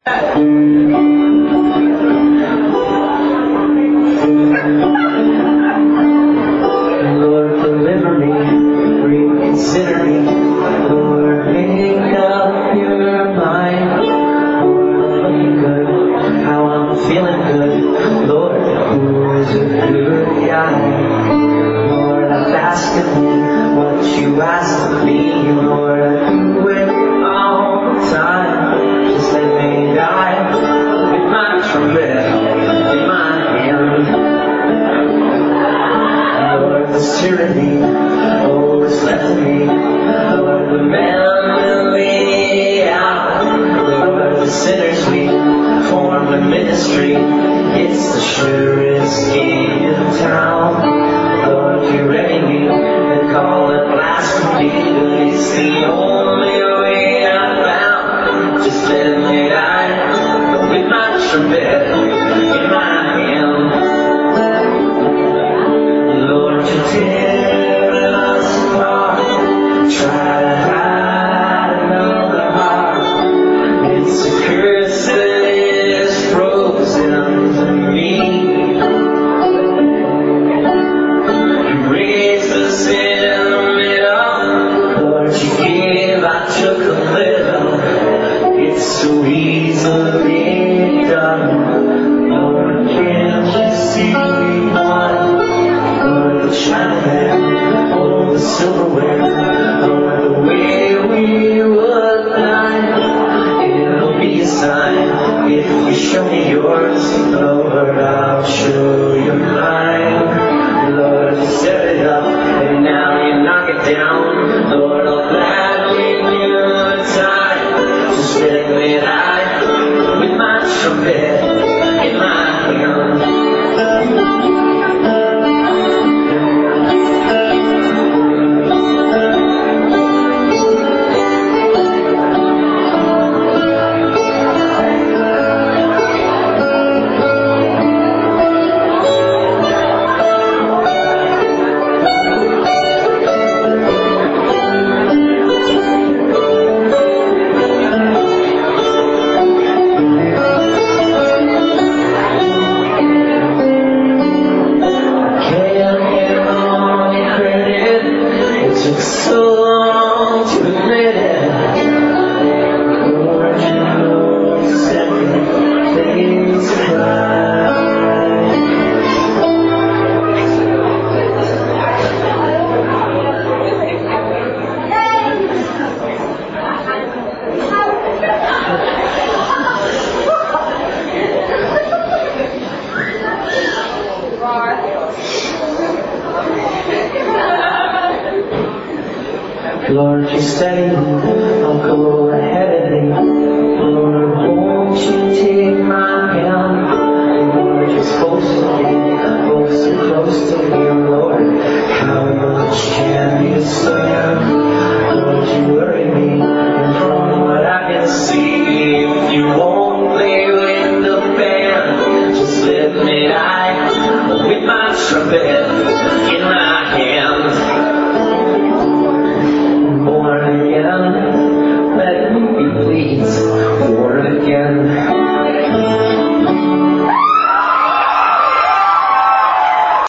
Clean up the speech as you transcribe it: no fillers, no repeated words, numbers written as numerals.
Lord, deliver me, reconsider me. Lord, make up your mind. Lord, looking good, how I'm feeling good. Lord, who is a good guy? Lord, I've asked of me what you asked of me. Lord, I do it all the time. Just let me die with my trumpet in my hand. Lord, the tyranny, oh, it's left me. Lord, the memory out. Lord, the sinners we form a ministry. It's the surest gate in town. Lord, you ready me and call it blasphemy, but it's the only way I found. Just let me die with my trumpet in my hand. Lord, you're tearing us apart. Try to hide another heart. It's a curse that is frozen to me. You raised us in the middle. Lord, you gave, I took a little. It's so easily done. Lord, can't you see what? Lord, the China, oh, the silverware, Lord, the way we would lie. It'll be a sign if you show me yours. Lord, I'll show you mine. Lord, you set it up and now you knock it down. Lord, I'll gladly give the time. Just let me die with my trumpet in my hand. So long to admit it. Lord, you know, second things cry. Lord, you steady